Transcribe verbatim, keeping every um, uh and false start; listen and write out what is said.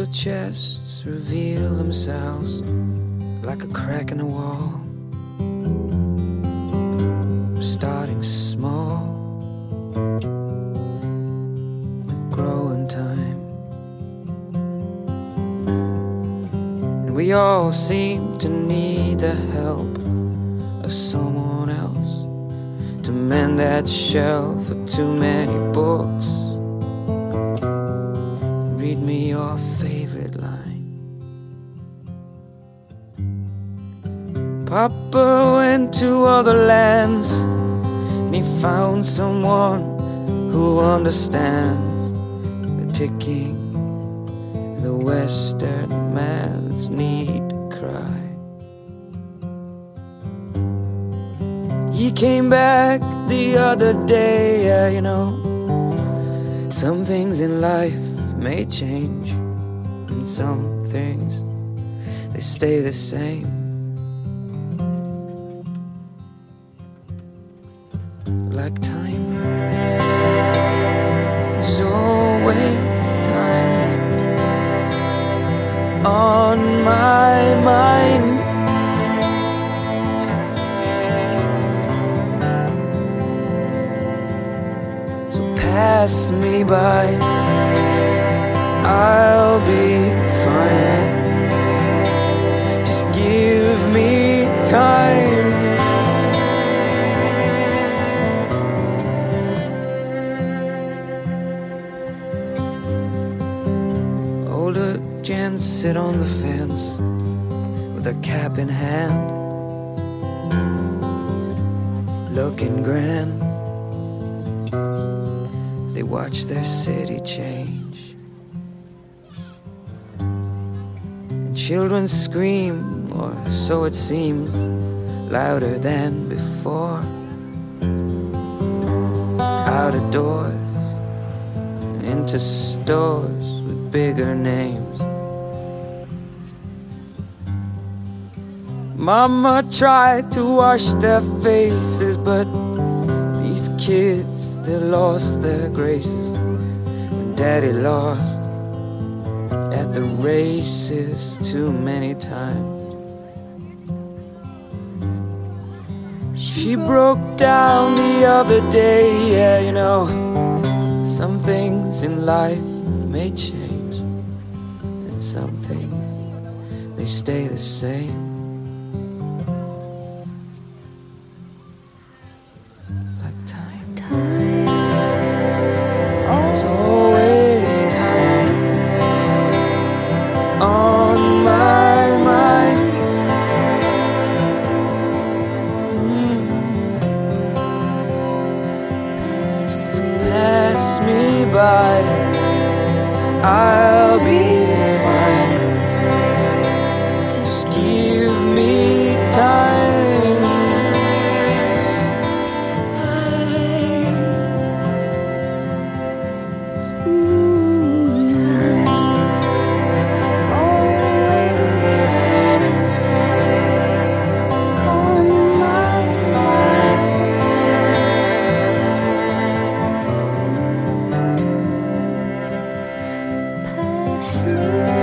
the chests reveal themselves like a crack in the wall. Starting small and grow in time. And we all seem to need the help of someone else to mend that shelf of too many books. Read me your favorite line. Papa went to other lands, and he found someone who understands the ticking, the Western man's need to cry. He came back the other day, yeah, you know, some things in life may change, and some things, they stay the same. Like time, there's always time on my mind. So pass me by, I'll be fine. Just give me time. Older gents sit on the fence with their cap in hand, looking grand. They watch their city change. Children scream, or so it seems, louder than before. Out of doors, into stores with bigger names. Mama tried to wash their faces, but these kids, they lost their graces when Daddy lost at the races too many times. She broke down the other day, yeah, you know, some things in life may change, and some things, they stay the same. Like time, time. There's always time on my mind. Mm. So pass me by, I'll be fine. Just give me time. Smooth.